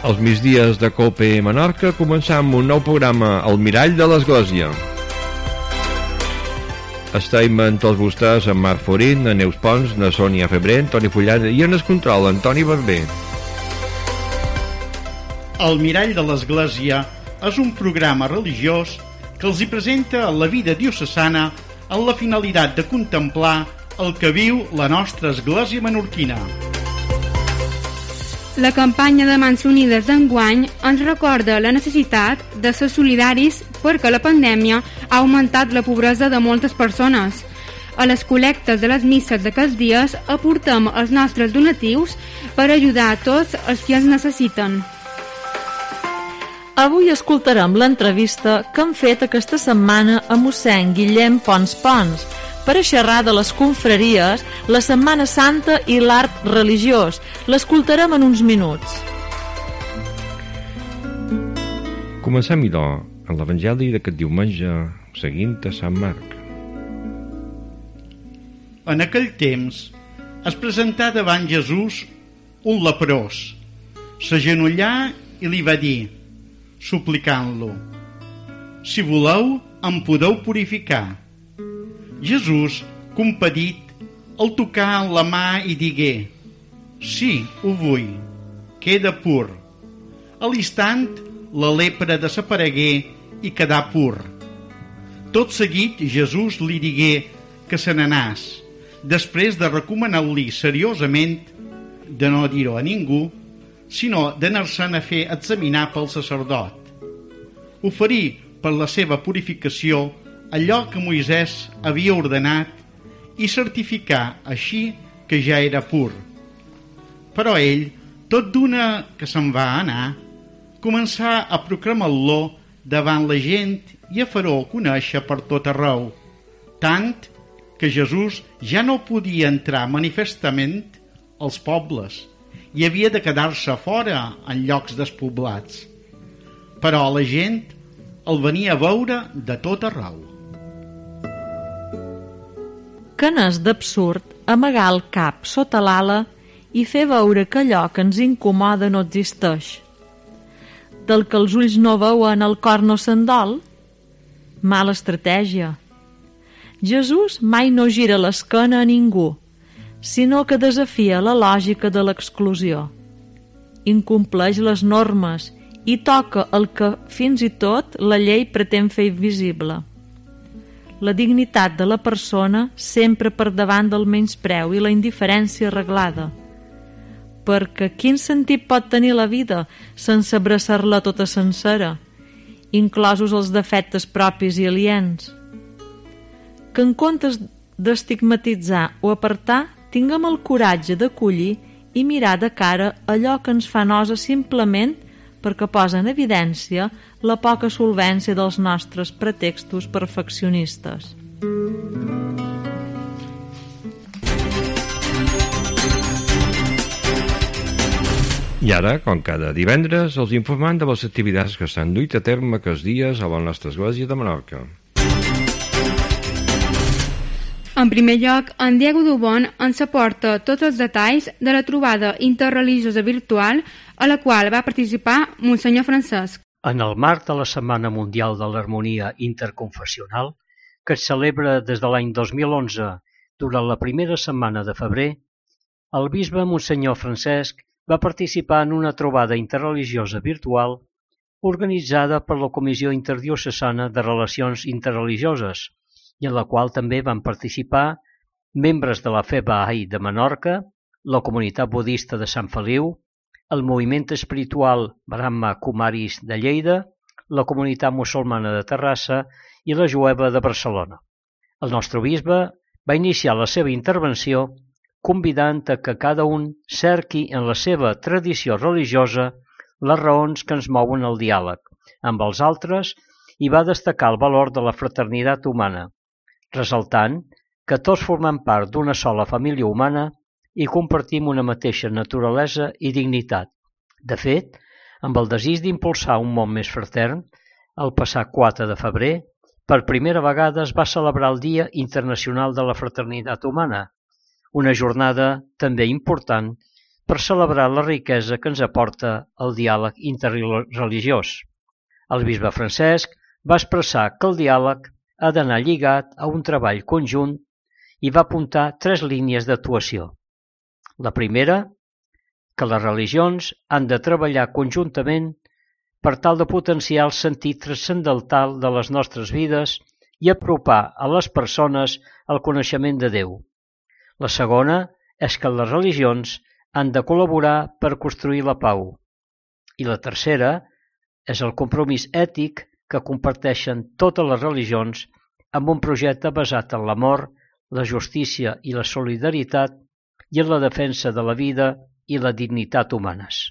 Els migdies de COPE Menorca començam un nou programa, El Mirall de l'Església. Estem amb tots vostès, en Marc Forín, en Neus Pons, na Sònia Febrer, Toni Fullada i en el control, Antoni Barber. El Mirall de l'Església és un programa religiós que els hi presenta la vida diocesana amb la finalitat de contemplar el que viu la nostra Església menorquina. La campanya de Mans Unides d'enguany ens recorda la necessitat de ser solidaris perquè la pandèmia ha augmentat la pobresa de moltes persones. A les col·lectes de les misses d'aquests dies aportem els nostres donatius per ajudar a tots els que els necessiten. Avui escoltarem l'entrevista que hem fet aquesta setmana a mossèn Guillem Pons Pons per a xerrar de les confraries, la Setmana Santa i l'art religiós. L'escoltarem en uns minuts. Comencem, idò, en l'Evangeli d'aquest diumenge seguint a Sant Marc. En aquell temps es presentà davant Jesús un leprós. S'agenollà i li va dir, suplicant-lo, «Si voleu, em podeu purificar». Jesús, compadit, el tocà en la mà i digué, «Sí, ho vull, queda pur». A l'instant, la lepra desaparegué i quedà pur. Tot seguit, Jesús li digué que se n'anàs, després de recomanar-li seriosament de no dir-ho a ningú, sinó d'anar-se'n a fer examinar pel sacerdot. Oferir per la seva purificació allò que Moisès havia ordenat i certificar així que ja era pur. Però ell, tot d'una que se'n va anar, començà a proclamar-lo davant la gent i a fer-ho conèixer per tot arreu, tant que Jesús ja no podia entrar manifestament als pobles i havia de quedar-se fora en llocs despoblats. Però la gent el venia a veure de tot arreu. Que n'és d'absurd amagar el cap sota l'ala i fer veure que allò que ens incomoda no existeix. Del que els ulls no veuen, el cor no se'n dol? Mala estratègia. Jesús mai no gira l'esquena a ningú, sinó que desafia la lògica de l'exclusió. Incompleix les normes i toca el que fins i tot la llei pretén fer invisible. La dignitat de la persona sempre per davant del menyspreu i la indiferència arreglada. Perquè quin sentit pot tenir la vida sense abraçar-la tota sencera, inclosos els defectes propis i aliens? Que en comptes d'estigmatitzar o apartar, tinguem el coratge d'acollir i mirar de cara allò que ens fa nosa simplement perquè posa en evidència la poca solvència dels nostres pretextos perfeccionistes. I ara, com cada divendres, els informem de les activitats que s'han duit a terme aquests dies a la nostra església de Menorca. En primer lloc, en Diego Dubón ens aporta tots els detalls de la trobada interreligiosa virtual a la qual va participar Monsenyor Francesc. En el marc de la Setmana Mundial de l'Harmonia Interconfessional, que es celebra des de l'any 2011 durant la primera setmana de febrer, el bisbe Monsenyor Francesc va participar en una trobada interreligiosa virtual organitzada per la Comissió Interdiocesana de Relacions Interreligioses i en la qual també van participar membres de la Fe Bahá'í de Menorca, la comunitat budista de Sant Feliu, el moviment espiritual Brahma Kumaris de Lleida, la comunitat musulmana de Terrassa i la jueva de Barcelona. El nostre bisbe va iniciar la seva intervenció convidant a que cada un cerqui en la seva tradició religiosa les raons que ens mouen al diàleg amb els altres i va destacar el valor de la fraternitat humana, ressaltant que tots formem part d'una sola família humana i compartim una mateixa naturalesa i dignitat. De fet, amb el desig d'impulsar un món més fratern, el passat 4 de febrer, per primera vegada es va celebrar el Dia Internacional de la Fraternitat Humana, una jornada també important per celebrar la riquesa que ens aporta el diàleg interreligiós. El bisbe Francesc va expressar que el diàleg ha d'anar lligat a un treball conjunt i va apuntar 3 línies d'actuació. La primera, que les religions han de treballar conjuntament per tal de potenciar el sentit transcendental de les nostres vides i apropar a les persones al coneixement de Déu. La segona és que les religions han de col·laborar per construir la pau. I la tercera és el compromís ètic que comparteixen totes les religions amb un projecte basat en l'amor, la justícia i la solidaritat i en la defensa de la vida i la dignitat humanes.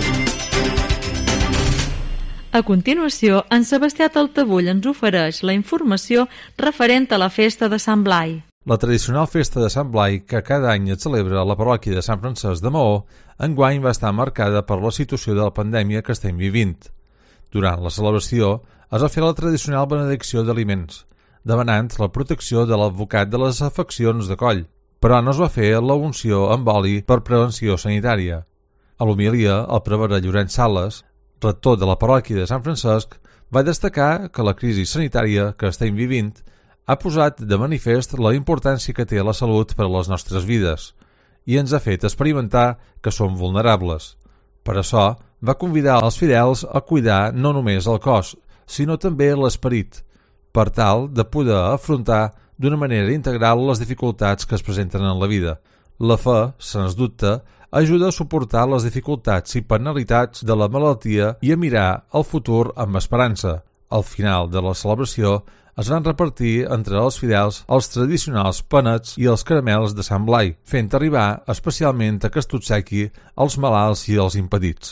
A continuació, en Sebastià Taltabull ens ofereix la informació referent a la festa de Sant Blai. La tradicional festa de Sant Blai, que cada any es celebra a la parròquia de Sant Francesc de Maó, enguany va estar marcada per la situació de la pandèmia que estem vivint. Durant la celebració es va fer la tradicional benedicció d'aliments, demanant la protecció de l'advocat de les afeccions de coll, però no es va fer la unció amb oli per prevenció sanitària. A l'homilia, el prevere Llorenç Sales, rector de la parròquia de Sant Francesc, va destacar que la crisi sanitària que estem vivint ha posat de manifest la importància que té la salut per a les nostres vides i ens ha fet experimentar que som vulnerables. Per això, va convidar els fidels a cuidar no només el cos, sinó també l'esperit, per tal de poder afrontar d'una manera integral les dificultats que es presenten en la vida. La fe, sens dubte, ajuda a suportar les dificultats i penalitats de la malaltia i a mirar el futur amb esperança. Al final de la celebració es van repartir entre els fidels els tradicionals panets i els caramels de Sant Blai, fent arribar especialment aquest obsequi als malalts i als impedits.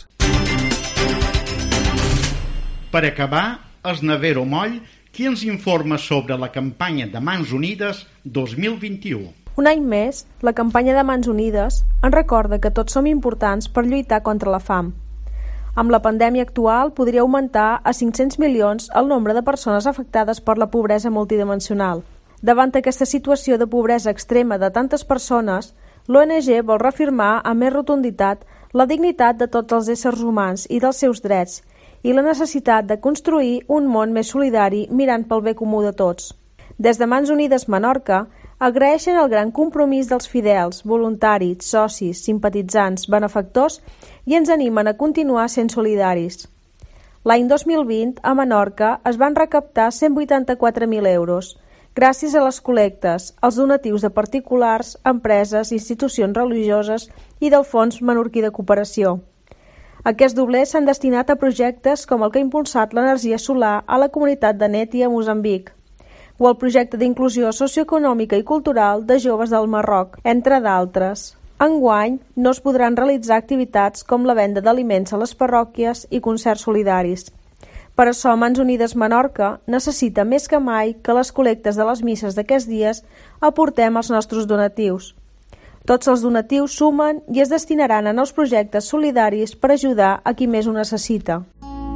Per acabar, és Navero Moll qui ens informa sobre la campanya de Mans Unides 2021. Un any més, la campanya de Mans Unides ens recorda que tots som importants per lluitar contra la fam. Amb la pandèmia actual podria augmentar a 500 milions el nombre de persones afectades per la pobresa multidimensional. Davant aquesta situació de pobresa extrema de tantes persones, l'ONG vol reafirmar amb més rotunditat la dignitat de tots els éssers humans i dels seus drets i la necessitat de construir un món més solidari mirant pel bé comú de tots. Des de Mans Unides Menorca, agraeixen el gran compromís dels fidels, voluntaris, socis, simpatitzants, benefactors i ens animen a continuar sent solidaris. L'any 2020, a Menorca, es van recaptar 184.000 euros, gràcies a les col·lectes, als donatius de particulars, empreses, institucions religioses i del Fons Menorquí de Cooperació. Aquests doblers s'han destinat a projectes com el que ha impulsat l'energia solar a la comunitat de Neti a Moçambic, o el projecte d'inclusió socioeconòmica i cultural de joves del Marroc, entre d'altres. Enguany no es podran realitzar activitats com la venda d'aliments a les parròquies i concerts solidaris. Per això Mans Unides Menorca necessita més que mai que les col·lectes de les misses d'aquests dies aportem els nostres donatius. Tots els donatius sumen i es destinaran a nous projectes solidaris per ajudar a qui més ho necessita.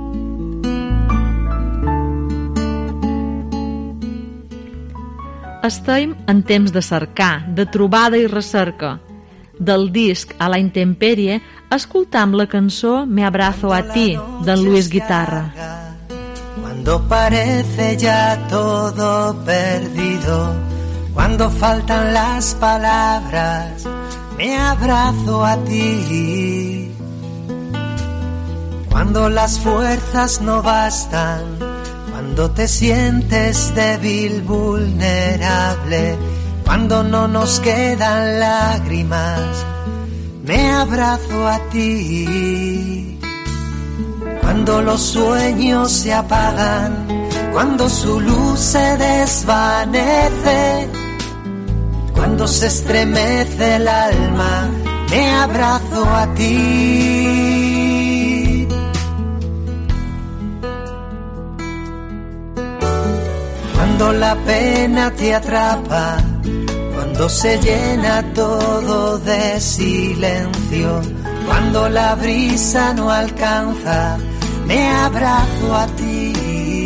Estem en temps de cercar, de trobada i recerca. Del disc A la intempèrie, escoltam la cançó Me abrazo a ti, d'en Luis Guitarra. Cuando parece ya todo perdido, cuando faltan las palabras, me abrazo a ti. Cuando las fuerzas no bastan, cuando te sientes débil, vulnerable, cuando no nos quedan lágrimas, me abrazo a ti. Cuando los sueños se apagan, cuando su luz se desvanece, cuando se estremece el alma, me abrazo a ti. Cuando la pena te atrapa, cuando se llena todo de silencio, cuando la brisa no alcanza, me abrazo a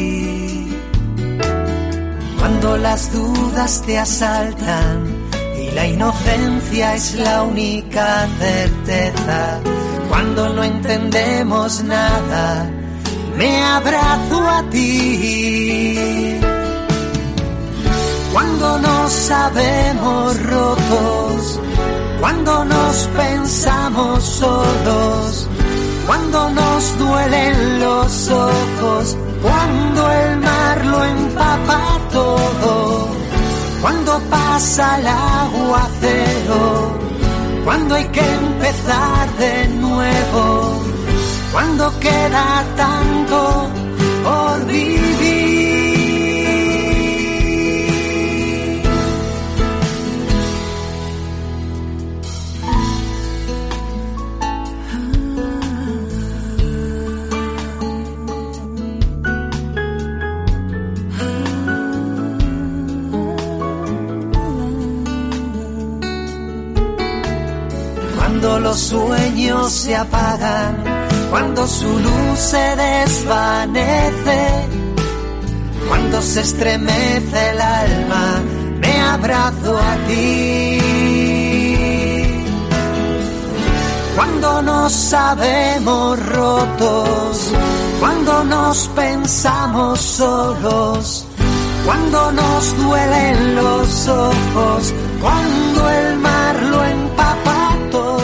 ti. Cuando las dudas te asaltan y La inocencia es la única certeza. Cuando no entendemos nada, me abrazo a ti. Cuando nos sabemos rotos, cuando nos pensamos solos, cuando nos duelen los ojos, cuando el mar lo empapa todo, cuando pasa el aguacero, cuando hay que empezar de nuevo, cuando queda tanto por vivir. Cuando los sueños se apagan, cuando su luz se desvanece, cuando se estremece el alma, me abrazo a ti. Cuando nos sabemos rotos, cuando nos pensamos solos, cuando nos duelen los ojos, cuando el mar lo empapa todo.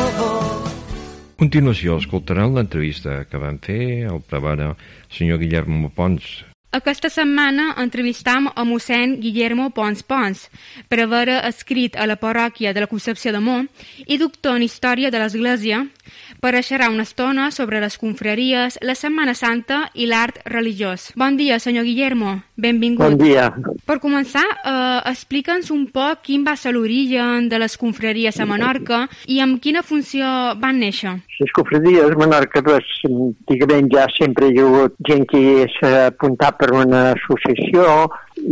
A continuació escoltaran l'entrevista que van fer al prevere el senyor Guillermo Pons. Aquesta setmana entrevistam a mossèn Guillermo Pons Pons, prevere escrit a la parròquia de la Concepció d'Amor i doctor en història de l'Església, per a xerrar una estona sobre les confraries, la Setmana Santa i l'art religiós. Bon dia, senyor Guillermo. Benvingut. Bon dia. Per començar, explica'ns un poc quin va ser l'origen de les confraries a Menorca i amb quina funció van néixer. Les confraries a Menorca, antigament ja sempre hi ha hagut gent que s'ha apuntat per una associació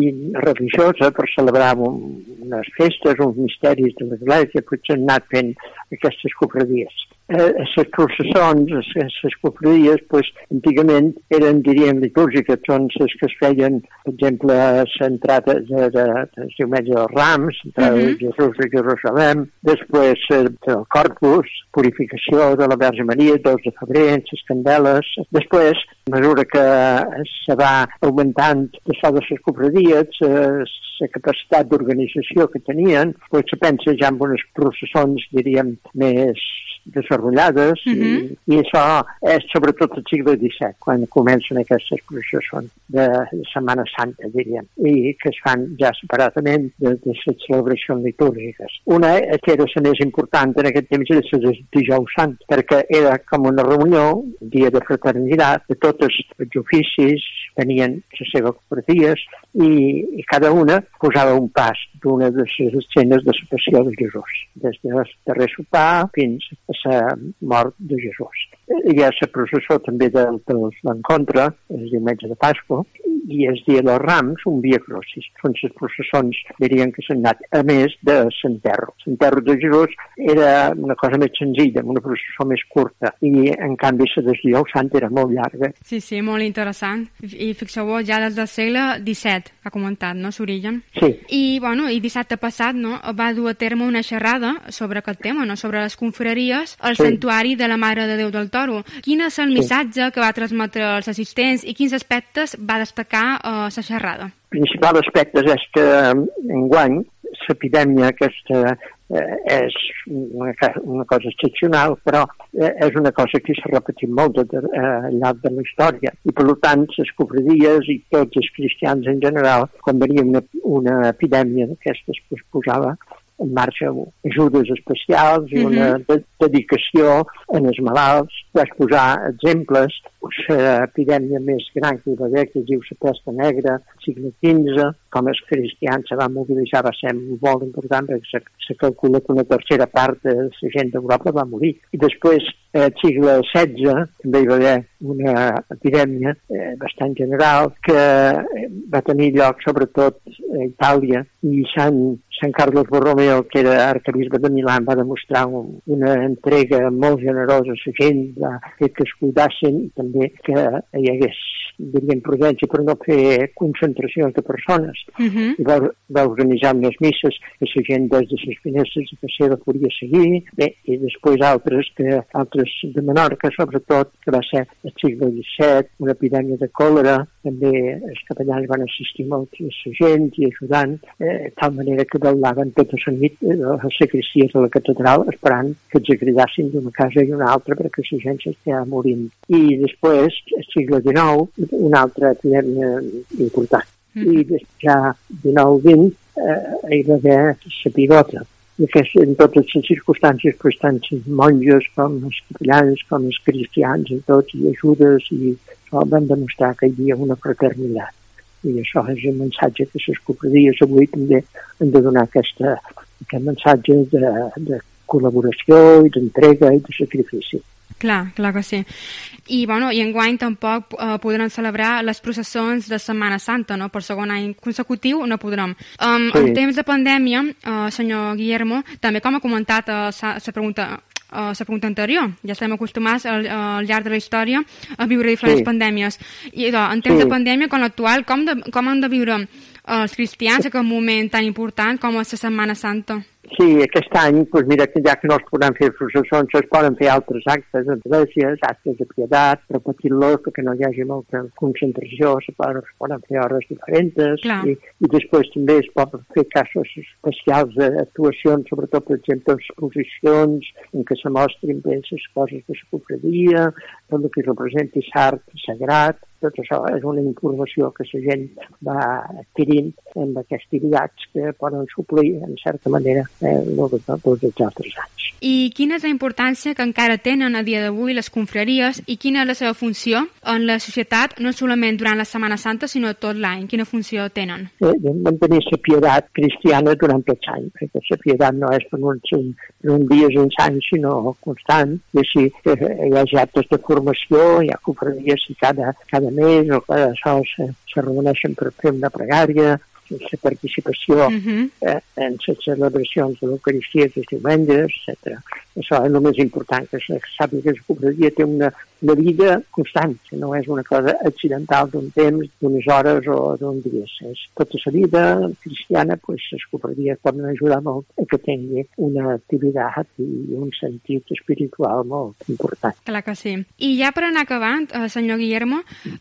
religiosa per celebrar unes festes, uns misteris de l'Església, potser han anat fent aquestes confraries. Les processons, les confraries, antigament eren, diríem, litúrgiques, són les que es feien, per exemple, l'entrada del diumenge dels Rams, l'entrada de Jesús de Jerusalem, després el Corpus, purificació de la Verge Maria, 2 de febrer, les candeles. Després, a mesura que se va augmentant això de les confraries, la capacitat d'organització que tenien, se pensa ja en unes processons, diríem, més desenvolupades, i això és sobretot al segle XVII, quan comencen aquestes processons de Setmana Santa, diríem, i que es fan ja separadament de les celebracions litúrgiques. Una que era la més important en aquest temps era la de Dijous Sant, perquè era com una reunió, un dia de fraternitat, de tots els oficis, tenien les seves confraries, i cada una posava un pas d'una de les escenes de la passió de Jesús, des del darrer sopar fins a la mort de Jesús. Hi ha la processó també de l'encontre, el diumenge de Pasqua, i el dia dels Rams, un Via Crucis. Són les processons, dirien que s'han anat, a més de l'enterro. L'enterro de Jesús era una cosa més senzilla, una processó més curta, i en canvi la del Dijous Sant era molt llarga. Sí, molt interessant. I fixeu-vos, ja des del segle XVII, ha comentat, no, l'origen? Sí. I dissabte passat, no, va dur a terme una xerrada sobre aquest tema, no, sobre les confraries al Santuari de la Mare de Déu del Toro. Quin és el missatge que va transmetre als assistents i quins aspectes va destacar a la xerrada? El principal aspecte és que enguany l'epidèmia aquesta és una cosa excepcional, però és una cosa que s'ha repetit molt al llarg de la història. I, per tant, les confraries i tots els cristians en general, quan venia una epidèmia d'aquestes, posava en marxa ajudes especials i una dedicació en els malalts. Vaig posar exemples, l'epidèmia més gran que hi va haver, que es diu la pesta negra, al segle XV, com els cristians se van mobilitzar, va ser molt important, perquè se calcula que una tercera part de la gent d'Europa va morir. I després, al segle XVI, també hi va haver una epidèmia bastant general que va tenir lloc sobretot a Itàlia, i Sant Carles Borromeo, que era arquebisbe de Milà, va demostrar una entrega molt generosa a la gent, que es cuidassin i també que hi hagués diríem, prudència per no fer concentracions de persones. I va organitzar unes misses que la gent des de les finestres de seva podia seguir. Bé, i després altres de Menorca, sobretot, que va ser al segle XVII, una epidèmia de còlera. També els capellans van assistir molt a la gent i ajudant, de tal manera que vetlaven tota la nit a la sagristia de la catedral, esperant que els cridassin d'una casa i una altra perquè la gent s'estava morint. I després, al segle XIX, una altra epidèmia important. I ja 19-20 hi va haver la pigota. I en totes les circumstàncies, tant els monjos com els capellans, com els cristians, i tots, i ajudes, i van demostrar que hi havia una fraternitat. I això és el missatge que les cofradies avui també han de donar aquest missatge de col·laboració i d'entrega i de sacrifici. Clar que sí. I enguany tampoc podran celebrar les processons de Setmana Santa, no? Per segon any consecutiu no podrem. En temps de pandèmia, senyor Guillermo, també com ha comentat la pregunta anterior, ja estem acostumats al llarg de la història a viure diferents pandèmies. I en temps de pandèmia com l'actual, com han de viure els cristians aquest moment tan important com és la Setmana Santa? Sí, aquest any, mira, ja que no es podran fer processons, es poden fer altres actes d'esglésies, actes de pietat, repetir-los perquè no hi hagi molta concentració, es poden fer hores diferents, i després també es poden fer casos especials d'actuacions, sobretot, per exemple, exposicions en què se mostrin bé les coses de la cofradia, tot el que representi l'art sagrat. Tot això és una informació que la gent va adquirint amb aquestes activitats que poden suplir, en certa manera, els altres anys. I quina és la importància que encara tenen a dia d'avui les confraries i quina és la seva funció en la societat, no solament durant la Setmana Santa, sinó tot l'any? Quina funció tenen? Mantenir la pietat cristiana durant tot l'any, perquè la pietat no és per un dia o uns anys, sinó constant. I així hi ha actes de formació, hi ha confraries i cada mes o cada sol se reuneixen per fer una pregària, la participació en les celebracions de l'Eucaristia dels diumenges, etc. Això és el més important, que sàpiga que la confraria té una vida constant, que no és una cosa accidental d'un temps, d'unes hores o d'un dia. És tota la vida cristiana, les confraries poden ajudar molt a que tingui una activitat i un sentit espiritual molt important. Clar que sí. I ja per anar acabant, senyor Guillermo,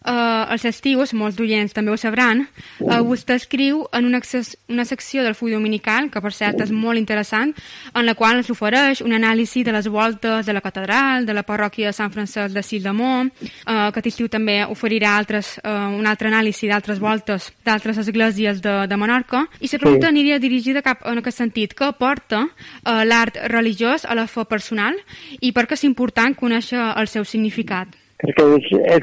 els estius, molts d'oients també ho sabran, vostè escriu en una secció del Full Dominical, que per cert és molt interessant, en la qual ens ofereix una anàlisi de les voltes de la catedral, de la parròquia de Sant Francesc de Sildamó. Aquest estiu també oferirà una altra anàlisi d'altres voltes d'altres esglésies de Menorca. I la pregunta aniria dirigida cap en aquest sentit. Què aporta l'art religiós a la fe personal i per què és important conèixer el seu significat? Perquè és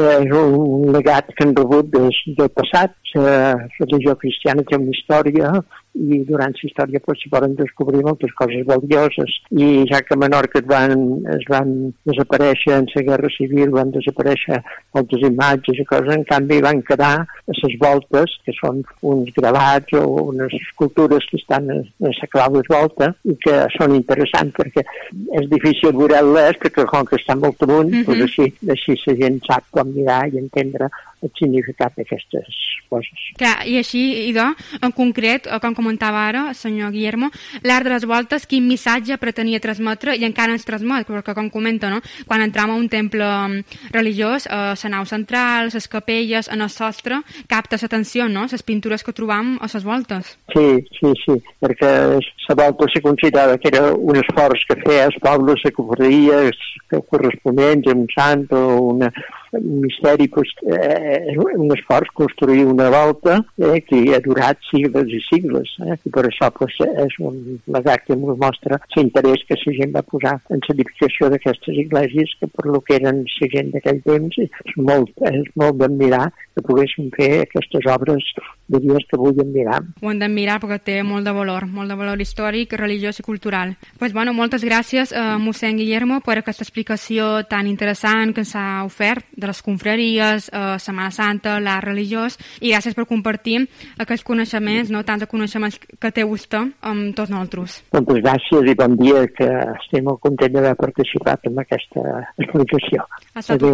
un legat que han rebut del passat. La religió cristiana té una història i durant la història s'hi poden descobrir moltes coses valioses. I ja que a Menorca es van desaparèixer en la Guerra Civil, van desaparèixer moltes imatges i coses, en canvi van quedar a les voltes, que són uns gravats o unes escultures que estan a la clau de volta i que són interessants perquè és difícil veure-les perquè com que estan molt amunt, així la gent sap com mirar i entendre el significat d'aquestes coses. Clar, i així, en concret, com comentava ara, senyor Guillermo, l'art de les voltes, quin missatge pretenia transmetre i encara ens transmet, perquè com comenta, no? Quan entram a un temple religiós, la nau central, les capelles, en el sostre, capta l'atenció, no?, les pintures que trobam a les voltes. Sí, perquè la volta se considerava que era un esforç que feia el poble, la cofradia, corresponents a un sant o un misteri, és un esforç construir una volta que ha durat sigles i sigles, i per això és un legat que ens mostra l'interès que la gent va posar en l'edificació d'aquestes esglésies, que per lo que eren la gent d'aquell temps és molt d'admirar que poguessin fer aquestes obres de dies que vull admirar. Ho hem d'admirar perquè té molt de valor històric, religiós i cultural. Moltes gràcies, mossèn Guillermo, per aquesta explicació tan interessant que ens ha ofert de les confraries, Setmana Santa, l'art religiós, i gràcies per compartir aquests coneixements, tants de coneixements que té vostè amb tots nosaltres. Moltes gràcies i bon dia, que estic molt content d'haver participat en aquesta explicació. Ha estat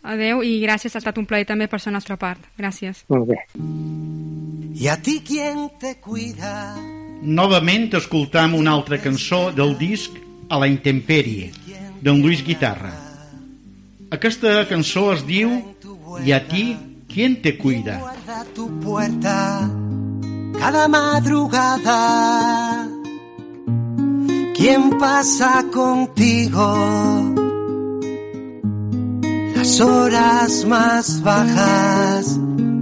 Adeu i gràcies, ha estat un plaer també per la nostra part. Gràcies. Molt bé. ¿Y a ti quién te cuida? Novament escoltam una altra cançó del disc A la intempèrie, d'en Luis Guitarra. Aquesta cançó es diu ¿Y a ti quién te cuida? Guarda tu puerta cada madrugada. ¿Quién pasa contigo las horas más bajas?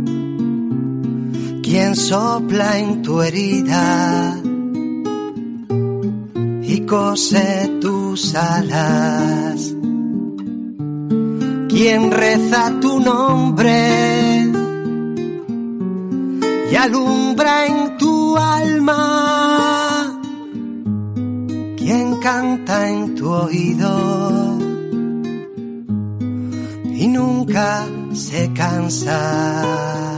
¿Quién sopla en tu herida y cose tus alas? ¿Quién reza tu nombre y alumbra en tu alma? ¿Quién canta en tu oído y nunca se cansa?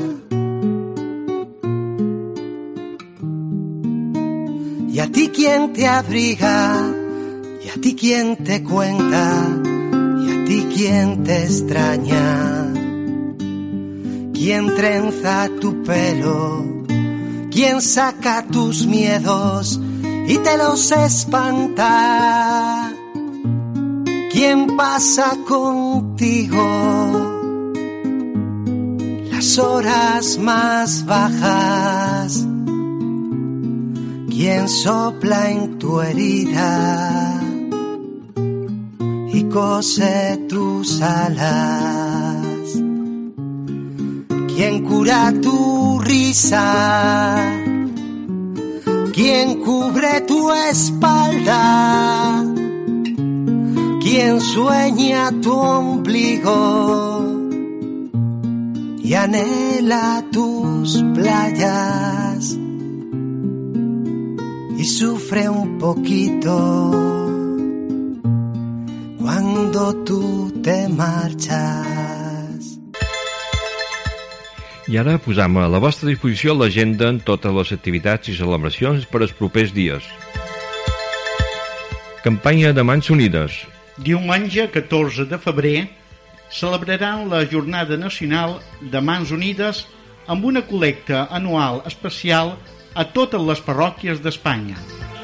¿Y a ti quién te abriga? ¿Y a ti quién te cuenta? ¿Y a ti quién te extraña? ¿Quién trenza tu pelo? ¿Quién saca tus miedos y te los espanta? ¿Quién pasa contigo las horas más bajas? ¿Quién sopla en tu herida y cose tus alas? ¿Quién cura tu risa? ¿Quién cubre tu espalda? ¿Quién sueña tu ombligo y anhela tus playas? Y sufre un poquito cuando tú te marchas. I ara posam a la vostra disposició l'agenda en totes les activitats i celebracions per als propers dies. Campanya de Mans Unides. Diumenge 14 de febrer celebraran la Jornada Nacional de Mans Unides amb una col·lecta anual especial a totes les parròquies d'Espanya.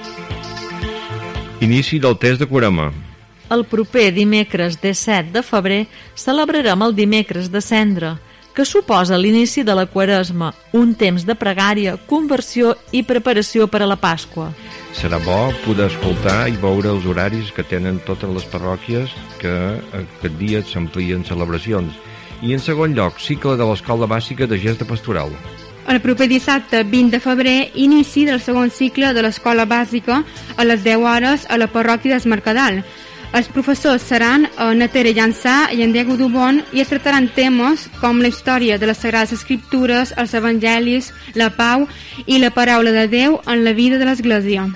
Inici del test de Quaresma. El proper dimecres 17 de febrer celebrarem el dimecres de Cendra, que suposa l'inici de la Quaresma, un temps de pregària, conversió i preparació per a la Pasqua. Serà bo poder escoltar i veure els horaris que tenen totes les parròquies, que aquest dia s'amplien celebracions. I en segon lloc, cicle de l'Escola Bàsica de Gest de Pastoral. El proper dissabte 20 de febrer, inici del segon cicle de l'Escola Bàsica a les 10 hores a la parròquia d'Es Mercadal. Els professors seran na Tere Llançà i en Diego Dubón i es tractaran temes com la història de les Sagrades Escriptures, els Evangelis, la pau i la paraula de Déu en la vida de l'Església.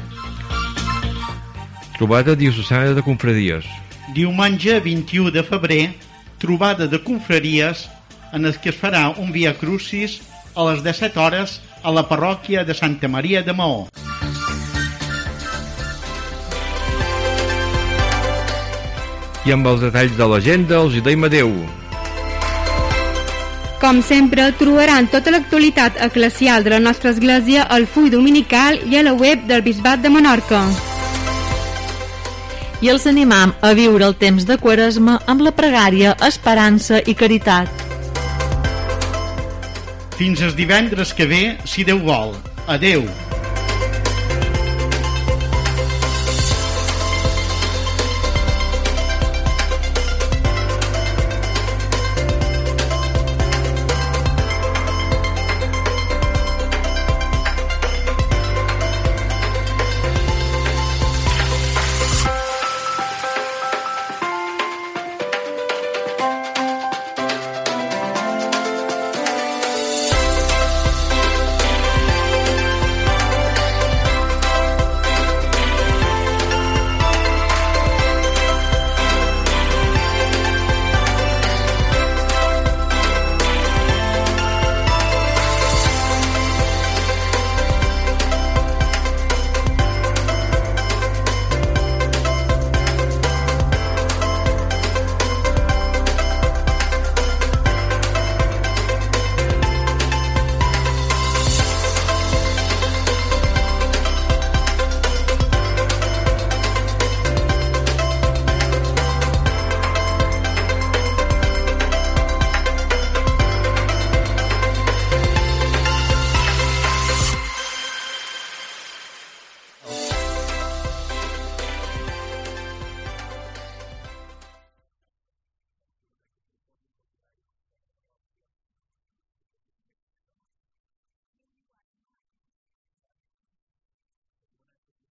Trobada diocesana de confraries. Diumenge 21 de febrer, trobada de confraries en el que es farà un Via Crucis a les 17 hores a la parròquia de Santa Maria de Maó. I amb els detalls de l'agenda els hi deim adeu. Com sempre, trobaran tota l'actualitat eclesial de la nostra església al full dominical i a la web del Bisbat de Menorca. I els animam a viure el temps de Quaresma amb la pregària, esperança i caritat. Fins el divendres que ve, si Déu vol. Adeu.